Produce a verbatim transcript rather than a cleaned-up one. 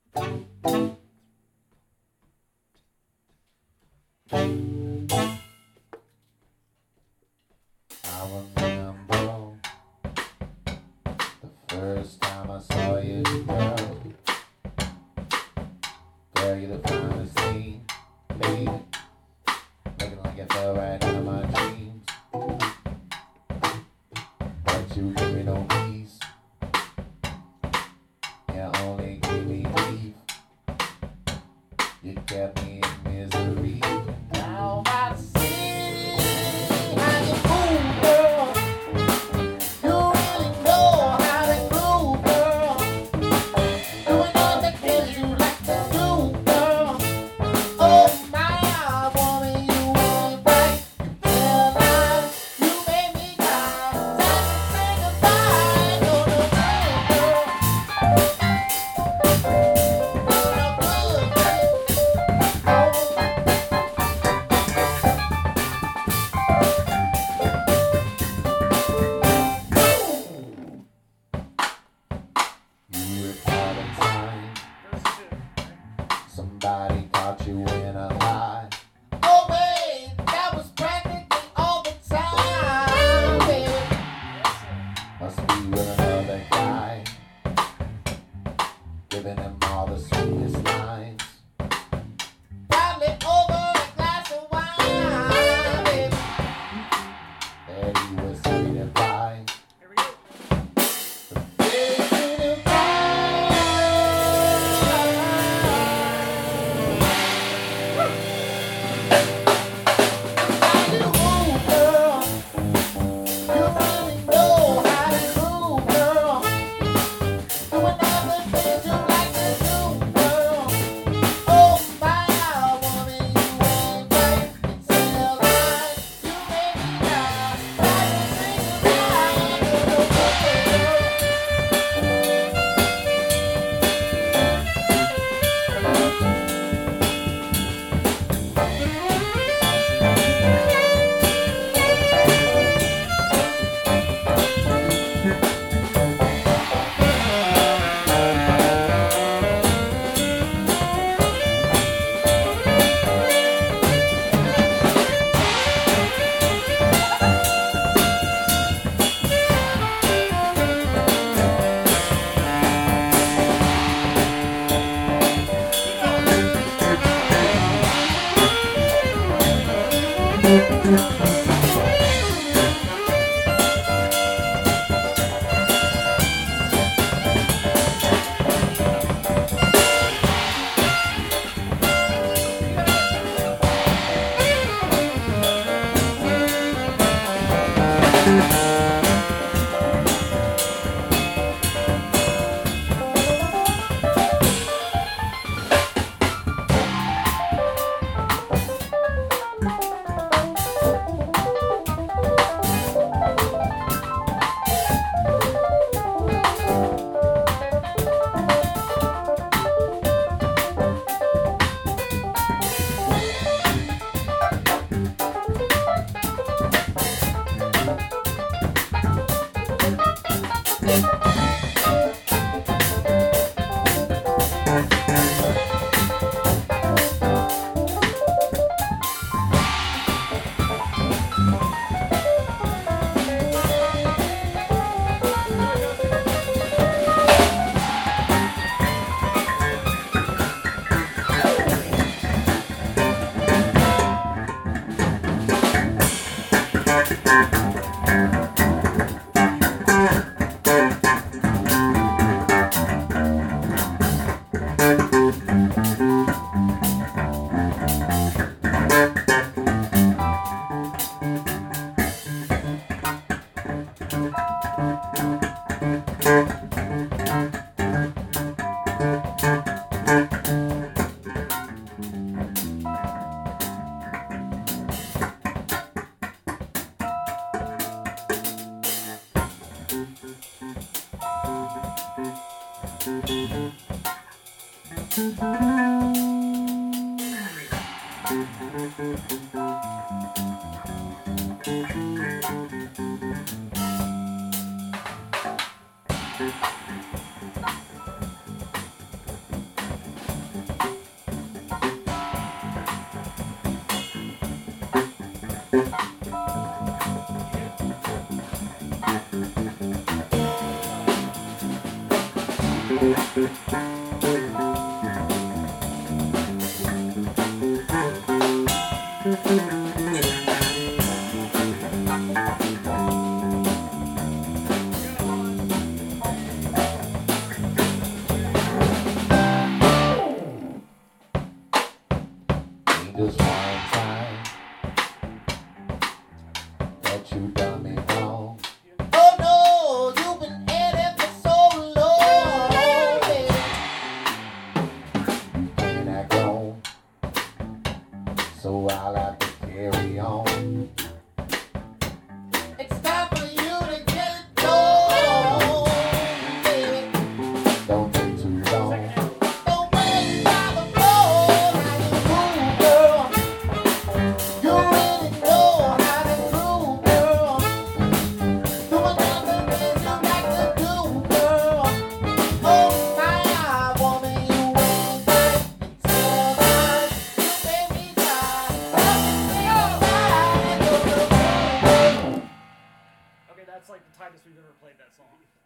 remember the first time I saw you, girl. Girl, you're the finest thing, baby. Looking like it fell right out of my dreams. But you give me no peace. You only give me grief. You kept me in misery. Now I see how you move, girl. You really know how to groove, girl. Doing all the things you like to do, girl. Oh my, woman, you ain't right. Tell lies, you made me cry. Time to say goodbye. No, no, no, girl. You were caught in time. Somebody caught you in a lie. Oh wait, that was practically all the time, baby. Must be with another guy, giving him all the sweetest lines. Probably over a glass of wine, baby. There he was sweet by. Just one time that you done me wrong. Oh no, you've been at it for so long. Yeah. And I grown, so I'll have to carry on. It's time for you to get it done, baby. Don't take too long. Don't waste time to blow. You really know how to groove, girl. Doing all the things you like to do, girl. Oh my woman, you ain't right. It's alright, you make me cry. Okay, that's like the tightest we've ever played that song.